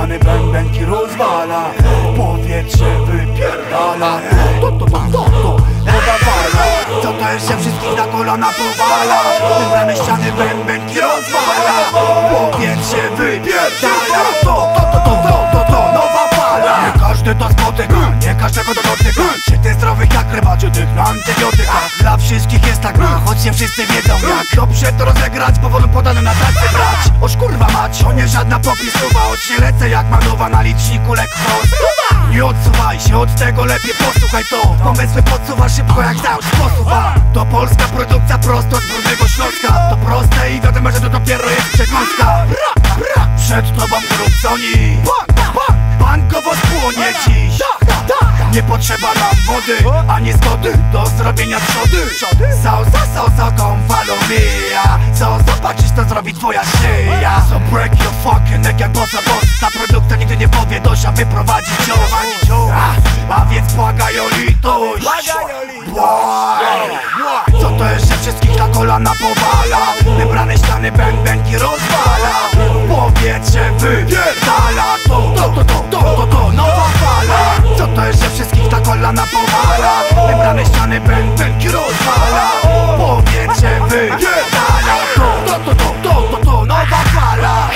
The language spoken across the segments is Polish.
ściany bębenki rozwala, powietrze wypierdala. To nowa fala. Co to jest, że wszystkich na kolana powala? Wybrane ściany bębenki rozwala, powietrze wypierdala. To nowa fala. Nie każdy to spotyka, nie każdego to dotyka. Czy ty zdrowych jak ryba, czy tych na antybiotykach? Dla wszystkich jest tak gra, choć nie wszyscy wiedzą jak dobrze to rozegrać, powolu podane na tacy brać. Oż kurwa mać, to nie żadna popisowa, choć nie lecę jak manowa na liczniku lekko. Nie odsuwaj się od tego, lepiej posłuchaj to. Pomysły podsuwa szybko jak cały sposób. To polska produkcja prosto z brudnego Śląska. To proste i wiadomo, że to dopiero jest przekąska. Przed tobą grób Sony, bankowo spłonie dziś. Nie potrzeba nam wody, ani zgody do zrobienia trzody. Soką follow me. Co zobaczysz, to zrobi twoja szyja. So break your fucking neck jak bossa boss. Ta produkcja nigdy nie powie dość, a wyprowadzić ją. A więc błagaj o litość. Co to jest, że wszystkich na kolana powala? Wybrane ściany bębenki rozwala, powietrze wypierdala. To nowa fala. Co to jest, że wszystkich na kolana powala? Wybrane ściany bębenki rozwala, powietrze wypierdala. To nowa fala.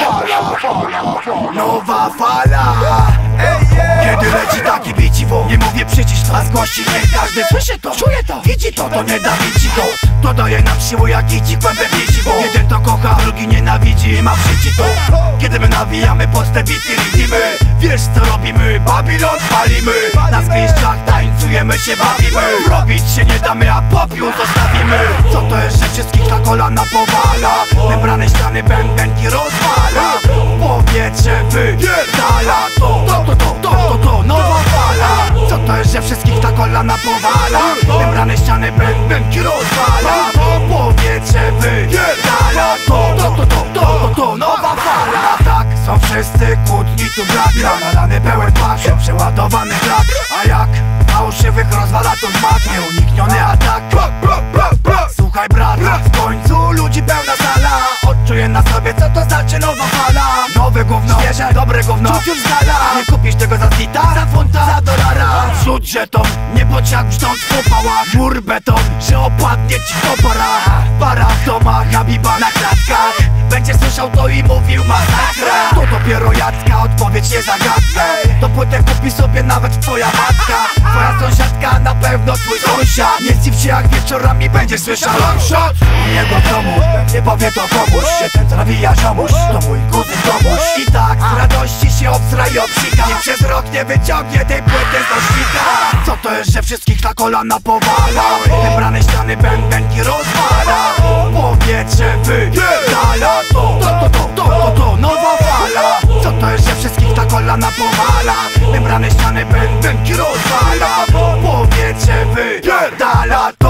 Nowa fala. Kiedy leci taki biciwo, nie mówię przycisz to, a z gości nie każdy słyszy to, czuje to, widzi to, to nie da widzi go. To daje nam siłę jak idzi kłębem widzi, bo jeden to kocha, drugi nienawidzi i ma w życiu to. Kiedy my nawijamy pod te bity rytmy, wiesz co robimy, Babylon palimy. Na sklejściach tańcujemy się, bawimy. Robić się nie damy, a popiół zostawimy. Co to jest, że wszystkich na kolana powala? Wybrane ściany bębenki rozwala, powietrze wypierdala. To nowa fala. Co to jest, że wszystkich na kolana powala? Wybrane ściany bębenki rozwala, powietrze wypierdala. To nowa fala. Tak, są wszyscy kłótni tu brak. Nalany pełen pasją, przeładowany brak. A jak fałszywych rozwala to zmak, nieunikniony atak. Słuchaj brat, w końcu ludzi pełna sala. Odczuję na sobie, co to znaczy nowa fala. Nowe gówno, świeże, dobre gówno, czuć już z dala. Nie kupisz tego za zita, za funta, za dolara. Wrzuć żeton, nie bądź jak brzdąc w upałach. Mur beton, że opadnie ci po parach. Parach, domach, Habiba na klatkach. Będziesz słyszał to i mówił masakra. To dopiero Jacka, odpowiedź nie zagadnę. To płytę kupi sobie nawet twoja matka. Twoja sąsiadka, na pewno twój sąsiad. Nie zdziw się jak wieczorami będziesz słyszał longshot. Jego domu, nie powie to komuś. Się ten zawija ziomuś, to mój kuzyn domuś. I tak z radości się obsra i obsika. Nikt przez rok nie wyciągnie tej płyty z nośnika. Co to jest, że wszystkich na kolana powala? Wybrane ściany bębenki rozwala, powietrze wypierdala. To nowa fala. Co to jest, że wszystkich na kolana powala? Wybrane ściany bębenki rozwala, powietrze wypierdala.